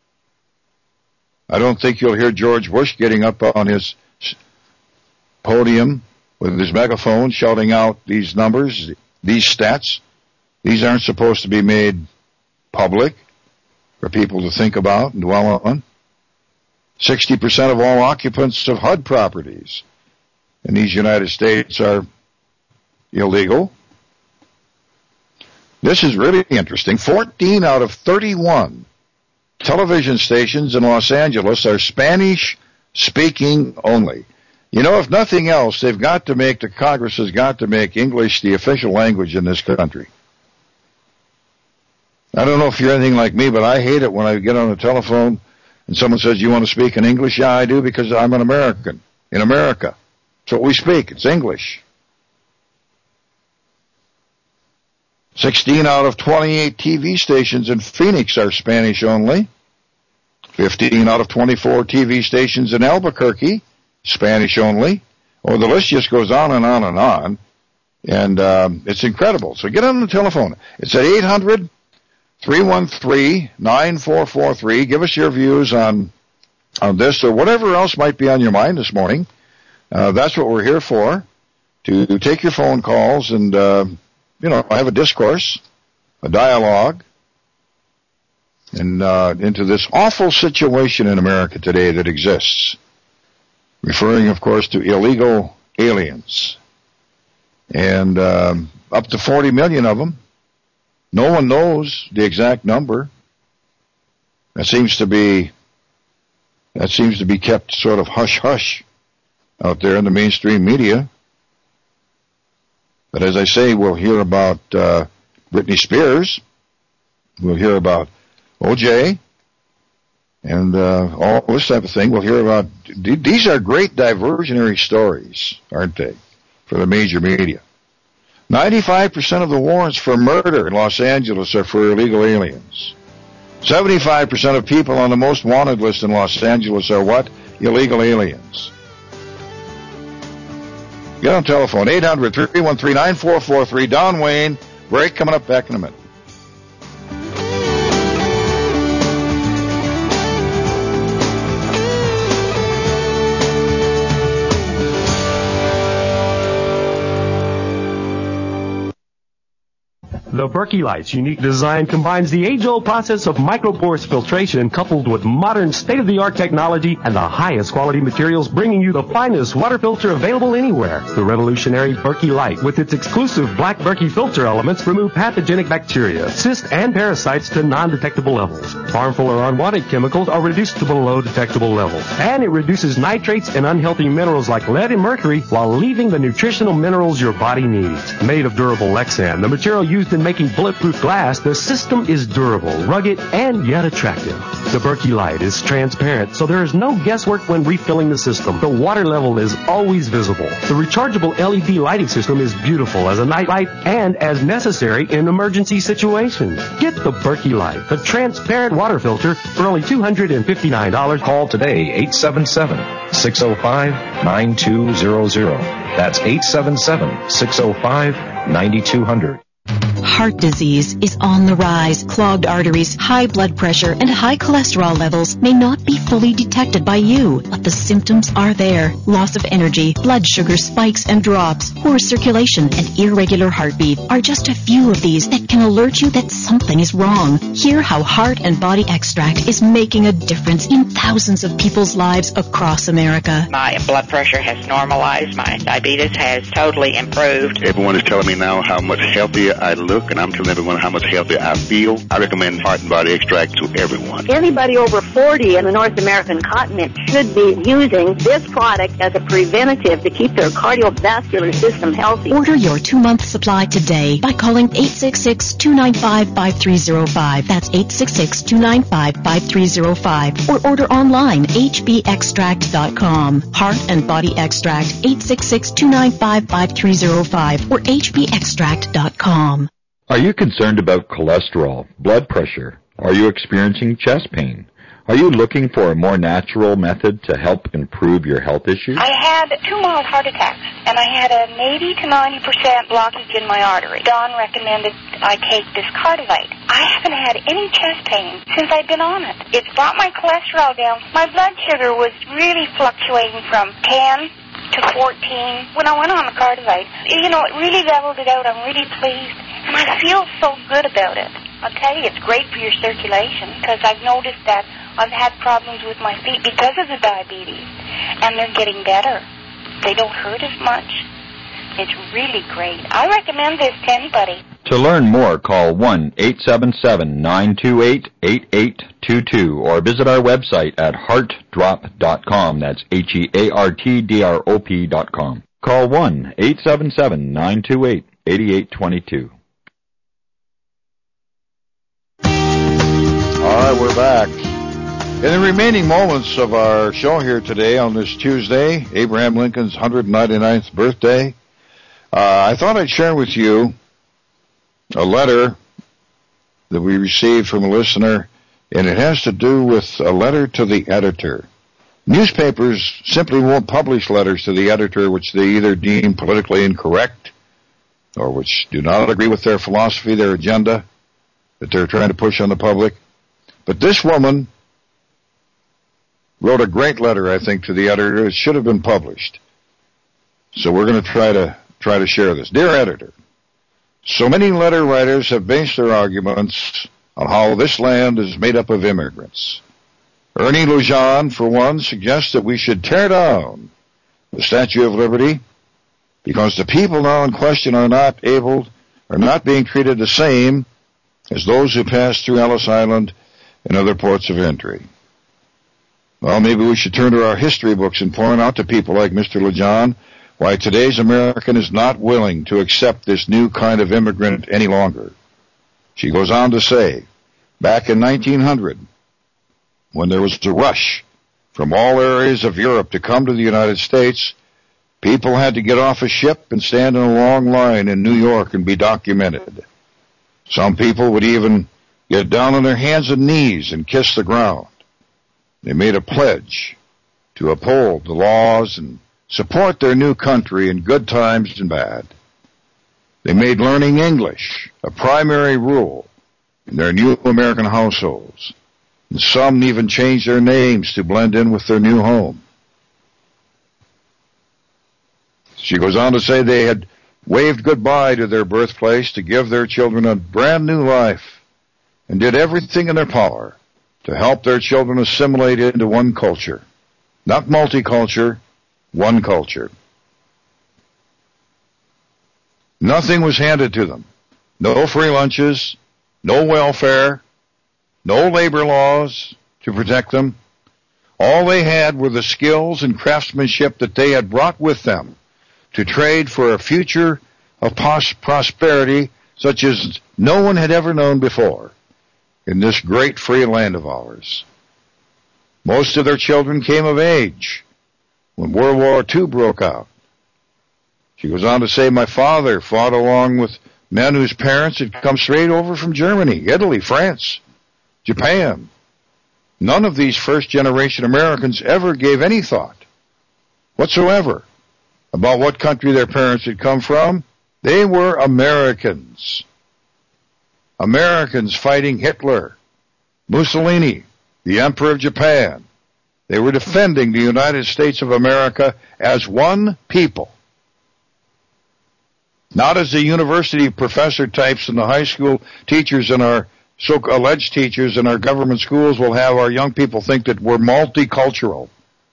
I don't think you'll hear George Bush getting up on his podium with his megaphone shouting out these numbers, these stats. These aren't supposed to be made public for people to think about and dwell on. sixty percent of all occupants of H U D properties in these United States are illegal. This is really interesting. fourteen out of thirty-one television stations in Los Angeles are Spanish-speaking only. You know, if nothing else, they've got to make, the Congress has got to make English the official language in this country. I don't know if you're anything like me, but I hate it when I get on the telephone and someone says, you want to speak in English? Yeah, I do, because I'm an American. In America. It's what we speak. It's English. sixteen out of twenty-eight T V stations in Phoenix are Spanish only. fifteen out of twenty-four T V stations in Albuquerque, Spanish only. Oh, the list just goes on and on and on. And um, it's incredible. So get on the telephone. It's at eight hundred, three one three, nine four four three. Give us your views on on this or whatever else might be on your mind this morning. Uh, that's what we're here for, to take your phone calls and, uh, you know, have a discourse, a dialogue, and uh, into this awful situation in America today that exists. referring, of course, to illegal aliens. And um, up to forty million of them. No one knows the exact number. That seems to be that seems to be kept sort of hush-hush out there in the mainstream media. But as I say, we'll hear about uh, Britney Spears. We'll hear about O J. And uh, all this type of thing. We'll hear about... These are great diversionary stories, aren't they, for the major media. ninety-five percent of the warrants for murder in Los Angeles are for illegal aliens. seventy-five percent of people on the most wanted list in Los Angeles are what? Illegal aliens. Get on telephone, eight hundred, three one three, nine four four three. Don Wayne. Break coming up, back in a minute. The Berkey Light's unique design combines the age-old process of micropores filtration coupled with modern state-of-the-art technology and the highest quality materials, bringing you the finest water filter available anywhere. The revolutionary Berkey Light, with its exclusive black Berkey filter elements, remove pathogenic bacteria, cysts, and parasites to non-detectable levels. Harmful or unwanted chemicals are reduced to below detectable levels. And it reduces nitrates and unhealthy minerals like lead and mercury while leaving the nutritional minerals your body needs. Made of durable Lexan, the material used in making bulletproof glass, the system is durable, rugged, and yet attractive. The Berkey Light is transparent, so there is no guesswork when refilling the system. The water level is always visible. The rechargeable L E D lighting system is beautiful as a night light and as necessary in emergency situations. Get the Berkey Light, the transparent water filter, for only two hundred fifty-nine dollars. Call today, eight seven seven, six oh five, nine two zero zero. That's eight seven seven, six oh five, nine two zero zero. Heart disease is on the rise. Clogged arteries, high blood pressure, and high cholesterol levels may not be fully detected by you, but the symptoms are there. Loss of energy, blood sugar spikes and drops, poor circulation, and irregular heartbeat are just a few of these that can alert you that something is wrong. Hear how Heart and Body Extract is making a difference in thousands of people's lives across America. My blood pressure has normalized. My diabetes has totally improved. Everyone is telling me now how much healthier I look, and I'm telling everyone how much healthier I feel. I recommend Heart and Body Extract to everyone. Anybody over forty in the North American continent should be using this product as a preventative to keep their cardiovascular system healthy. Order your two-month supply today by calling eight six six, two nine five, five three zero five. That's eight six six, two nine five, five three zero five. Or order online, h b extract dot com. Heart and Body Extract, eight six six, two nine five, five three zero five or h b extract dot com. Are you concerned about cholesterol, blood pressure? Are you experiencing chest pain? Are you looking for a more natural method to help improve your health issues? I had two mild heart attacks, and I had an eighty to ninety percent blockage in my artery. Don recommended I take this Cardivite. I haven't had any chest pain since I've been on it. It's brought my cholesterol down. My blood sugar was really fluctuating from ten to fourteen when I went on the Cardivite. You know, it really leveled it out. I'm really pleased. And I feel so good about it. I'll tell you, it's great for your circulation because I've noticed that I've had problems with my feet because of the diabetes, and they're getting better. They don't hurt as much. It's really great. I recommend this to anybody. To learn more, call one eight seven seven, nine two eight, eight eight two two or visit our website at heart drop dot com. That's H E A R T D R O P dot com. Call one eight seven seven, nine two eight, eight eight two two. All right, we're back. In the remaining moments of our show here today on this Tuesday, Abraham Lincoln's one hundred ninety-ninth birthday, uh, I thought I'd share with you a letter that we received from a listener, and it has to do with a letter to the editor. Newspapers simply won't publish letters to the editor which they either deem politically incorrect or which do not agree with their philosophy, their agenda that they're trying to push on the public. But this woman wrote a great letter, I think, to the editor. It should have been published. So we're going to try to try to share this. Dear editor, so many letter writers have based their arguments on how this land is made up of immigrants. Ernie Lujan, for one, suggests that we should tear down the Statue of Liberty, because the people now in question are not able, are not being treated the same as those who pass through Ellis Island and other ports of entry. Well, maybe we should turn to our history books and point out to people like Mister LeJohn why today's American is not willing to accept this new kind of immigrant any longer. She goes on to say, back in nineteen hundred, when there was a rush from all areas of Europe to come to the United States, people had to get off a ship and stand in a long line in New York and be documented. Some people would even get down on their hands and knees and kiss the ground. They made a pledge to uphold the laws and support their new country in good times and bad. They made learning English a primary rule in their new American households, and some even changed their names to blend in with their new home. She goes on to say they had waved goodbye to their birthplace to give their children a brand new life and did everything in their power to help their children assimilate into one culture. Not multicultural, one culture. Nothing was handed to them. No free lunches, no welfare, no labor laws to protect them. All they had were the skills and craftsmanship that they had brought with them to trade for a future of pos- prosperity such as no one had ever known before in this great free land of ours. Most of their children came of age when World War Two broke out. She goes on to say, my father fought along with men whose parents had come straight over from Germany, Italy, France, Japan. None of these first-generation Americans ever gave any thought whatsoever about what country their parents had come from. They were Americans. Americans fighting Hitler, Mussolini, the Emperor of Japan. They were defending the United States of America as one people. Not as the university professor types and the high school teachers and our so-alleged teachers in our government schools will have our young people think that we're multicultural.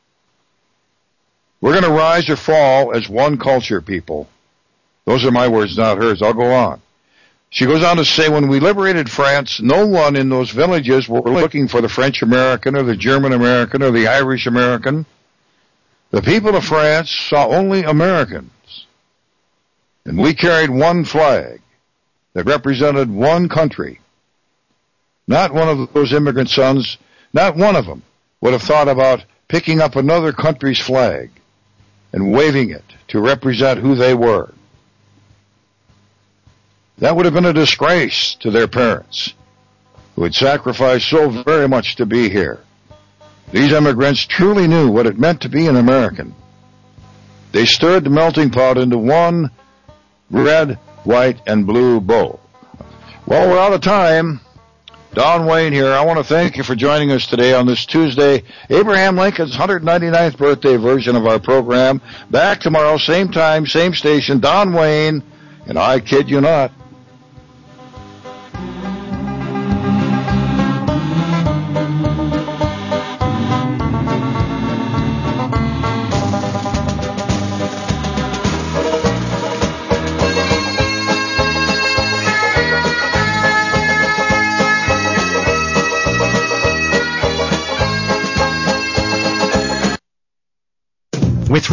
We're going to rise or fall as one culture, people. Those are my words, not hers. I'll go on. She goes on to say, when we liberated France, no one in those villages were looking for the French American or the German American or the Irish American. The people of France saw only Americans. And we carried one flag that represented one country. Not one of those immigrant sons, not one of them would have thought about picking up another country's flag and waving it to represent who they were. That would have been a disgrace to their parents, who had sacrificed so very much to be here. These immigrants truly knew what it meant to be an American. They stirred the melting pot into one red, white, and blue bowl. Well, we're out of time. Don Wayne here. I want to thank you for joining us today on this Tuesday, Abraham Lincoln's one hundred ninety-ninth birthday version of our program. Back tomorrow, same time, same station. Don Wayne, and I kid you not.